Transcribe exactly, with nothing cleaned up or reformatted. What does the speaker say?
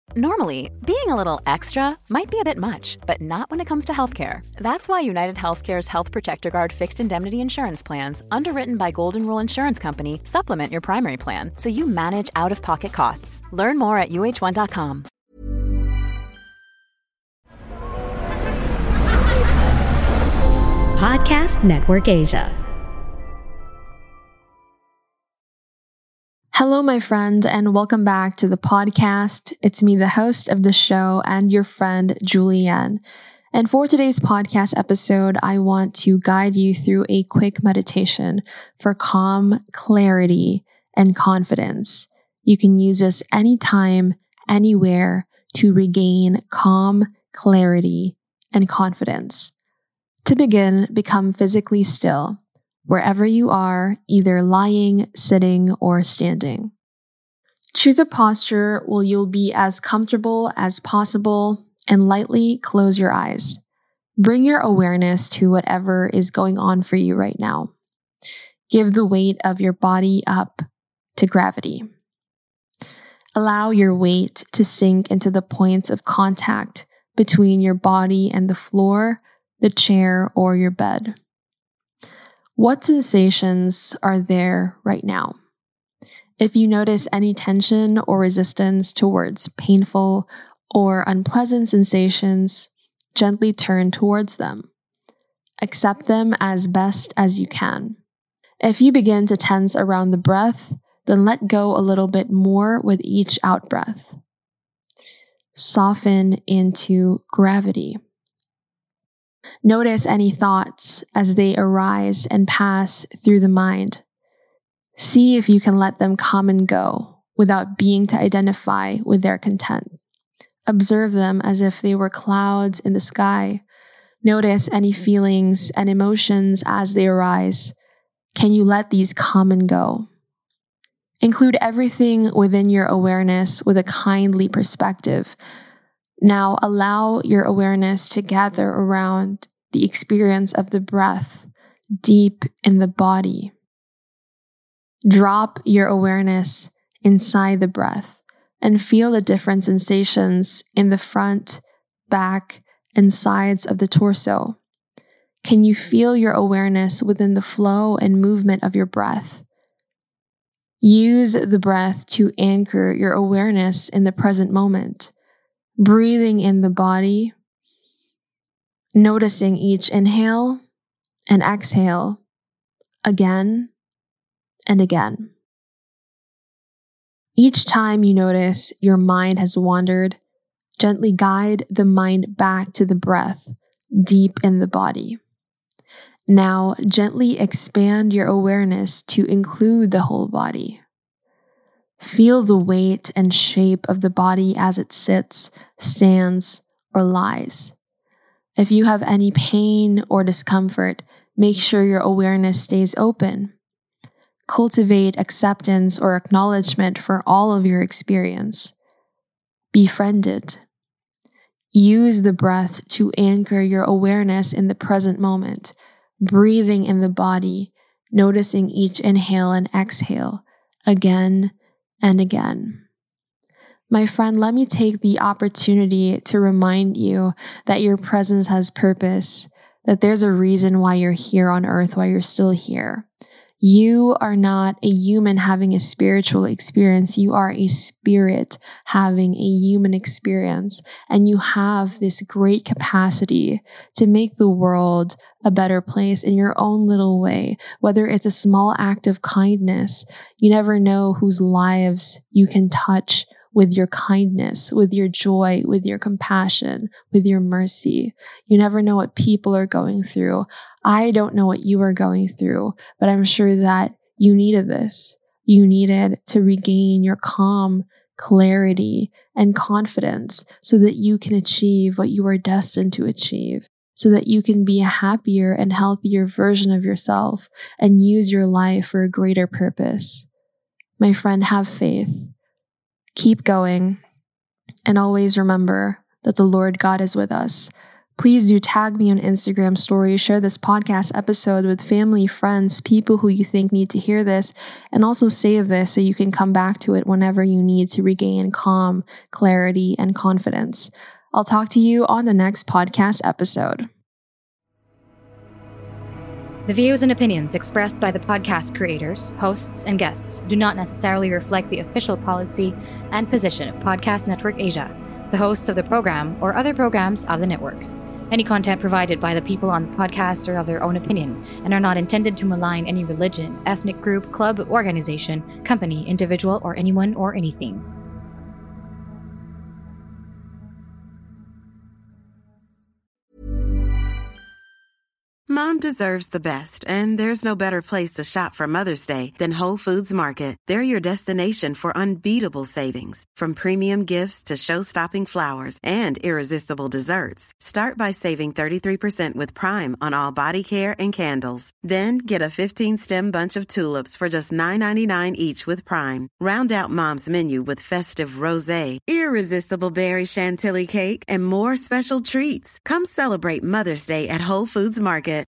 Normally, being a little extra might be a bit much, but not when it comes to healthcare. That's why United Healthcare's Health Protector Guard fixed indemnity insurance plans, underwritten by Golden Rule Insurance Company, supplement your primary plan so you manage out-of-pocket costs. Learn more at U H one dot com. Podcast Network Asia. Hello, my friend, and welcome back to the podcast. It's me, the host of the show, and your friend, Julianne. And for today's podcast episode, I want to guide you through a quick meditation for calm, clarity, and confidence. You can use this anytime, anywhere to regain calm, clarity, and confidence. To begin, become physically still, wherever you are, either lying, sitting, or standing. Choose a posture where you'll be as comfortable as possible and lightly close your eyes. Bring your awareness to whatever is going on for you right now. Give the weight of your body up to gravity. Allow your weight to sink into the points of contact between your body and the floor, the chair, or your bed. What sensations are there right now? If you notice any tension or resistance towards painful or unpleasant sensations, gently turn towards them. Accept them as best as you can. If you begin to tense around the breath, then let go a little bit more with each out-breath. Soften into gravity. Notice any thoughts as they arise and pass through the mind. See if you can let them come and go without being to identify with their content. Observe them as if they were clouds in the sky. Notice any feelings and emotions as they arise. Can you let these come and go? Include everything within your awareness with a kindly perspective. Now allow your awareness to gather around the experience of the breath deep in the body. Drop your awareness inside the breath and feel the different sensations in the front, back, and sides of the torso. Can you feel your awareness within the flow and movement of your breath? Use the breath to anchor your awareness in the present moment. Breathing in the body, noticing each inhale and exhale again and again. Each time you notice your mind has wandered, gently guide the mind back to the breath deep in the body. Now gently expand your awareness to include the whole body. Feel the weight and shape of the body as it sits, stands, or lies. If you have any pain or discomfort, make sure your awareness stays open. Cultivate acceptance or acknowledgement for all of your experience. Befriend it. Use the breath to anchor your awareness in the present moment, breathing in the body, noticing each inhale and exhale, again and again. My friend, let me take the opportunity to remind you that your presence has purpose, that there's a reason why you're here on earth, why you're still here. You are not a human having a spiritual experience. You are a spirit having a human experience. And you have this great capacity to make the world a better place in your own little way, whether it's a small act of kindness. You never know whose lives you can touch with your kindness, with your joy, with your compassion, with your mercy. You never know what people are going through. I don't know what you are going through, but I'm sure that you needed this. You needed to regain your calm, clarity, and confidence so that you can achieve what you are destined to achieve, so that you can be a happier and healthier version of yourself and use your life for a greater purpose. My friend, have faith. Keep going, and always remember that the Lord God is with us. Please do tag me on Instagram stories, share this podcast episode with family, friends, people who you think need to hear this, and also save this so you can come back to it whenever you need to regain calm, clarity, and confidence. I'll talk to you on the next podcast episode. The views and opinions expressed by the podcast creators, hosts, and guests do not necessarily reflect the official policy and position of Podcast Network Asia, the hosts of the program, or other programs of the network. Any content provided by the people on the podcast are of their own opinion and are not intended to malign any religion, ethnic group, club, organization, company, individual, or anyone or anything. Mom deserves the best, and there's no better place to shop for Mother's Day than Whole Foods Market. They're your destination for unbeatable savings, from premium gifts to show-stopping flowers and irresistible desserts. Start by saving thirty-three percent with Prime on all body care and candles. Then get a fifteen-stem bunch of tulips for just nine ninety-nine each with Prime. Round out Mom's menu with festive rosé, irresistible berry chantilly cake, and more special treats. Come celebrate Mother's Day at Whole Foods Market.